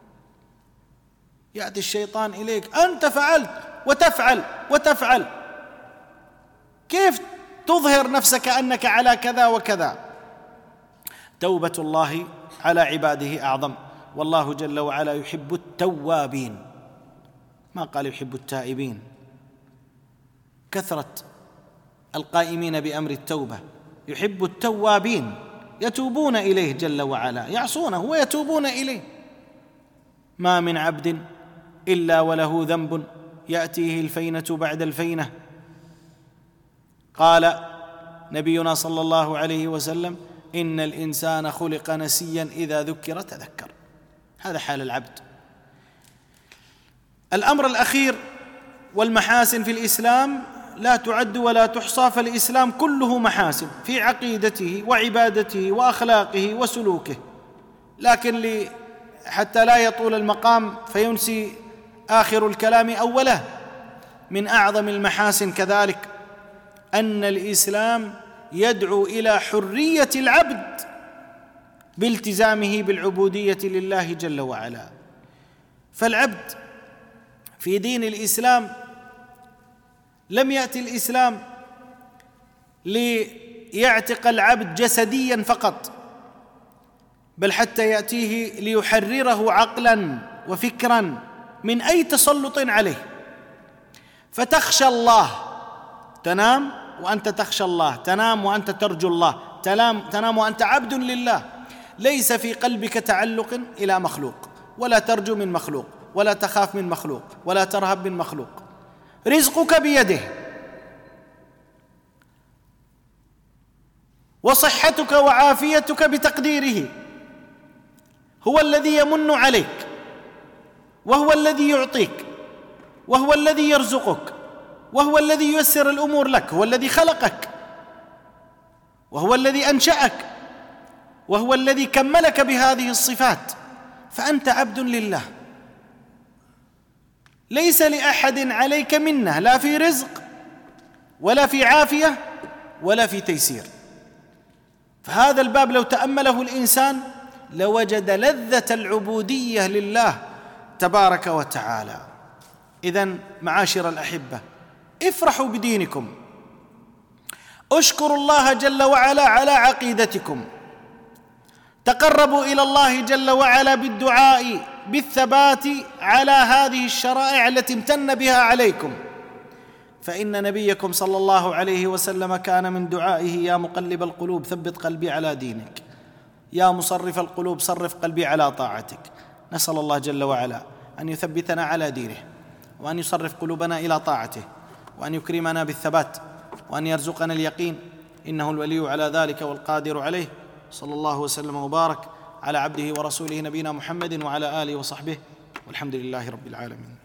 يأتي الشيطان إليك: أنت فعلت وتفعل وتفعل، كيف تظهر نفسك أنك على كذا وكذا؟ توبة الله على عباده أعظم، والله جل وعلا يحب التوابين، ما قال يحب التائبين. كثرة القائمين بأمر التوبة، يحب التوابين، يتوبون إليه جل وعلا، يعصونه ويتوبون إليه. ما من عبد إلا وله ذنب يأتيه الفينة بعد الفينة. قال نبينا صلى الله عليه وسلم: إن الإنسان خلق نسيا إذا ذكر تذكر. هذا حال العبد. الأمر الأخير والمحاسن في الإسلام لا تعد ولا تحصى، فالإسلام كله محاسن في عقيدته وعبادته وأخلاقه وسلوكه. لكن حتى لا يطول المقام فينسي آخر الكلام أوله، من أعظم المحاسن كذلك أن الإسلام يدعو إلى حرية العبد بالتزامه بالعبودية لله جل وعلا. فالعبد في دين الإسلام لم يأتي الإسلام ليعتق العبد جسديا فقط، بل حتى يأتيه ليحرره عقلا وفكرا من أي تسلط عليه. فتخشى الله، تنام وأنت تخشى الله، تنام وأنت ترجو الله، تنام وأنت عبد لله، ليس في قلبك تعلق إلى مخلوق، ولا ترجو من مخلوق، ولا تخاف من مخلوق، ولا ترهب من مخلوق. رزقك بيده، وصحتك وعافيتك بتقديره. هو الذي يمن عليك، وهو الذي يعطيك، وهو الذي يرزقك، وهو الذي ييسر الأمور لك، هو الذي خلقك، وهو الذي أنشأك، وهو الذي كملك بهذه الصفات. فأنت عبد لله، ليس لأحد عليك منة، لا في رزق ولا في عافية ولا في تيسير. فهذا الباب لو تأمله الإنسان لوجد لذة العبودية لله تبارك وتعالى. إذن معاشر الأحبة، افرحوا بدينكم، اشكروا الله جل وعلا على عقيدتكم، تقربوا إلى الله جل وعلا بالدعاء بالثبات على هذه الشرائع التي امتن بها عليكم. فإن نبيكم صلى الله عليه وسلم كان من دعائه: يا مقلب القلوب ثبت قلبي على دينك، يا مصرف القلوب صرف قلبي على طاعتك. نسأل الله جل وعلا أن يثبتنا على دينه، وأن يصرف قلوبنا إلى طاعته، وأن يكرمنا بالثبات، وأن يرزقنا اليقين، إنه الولي على ذلك والقادر عليه. صلى الله وسلم وبارك على عبده ورسوله نبينا محمد وعلى آله وصحبه، والحمد لله رب العالمين.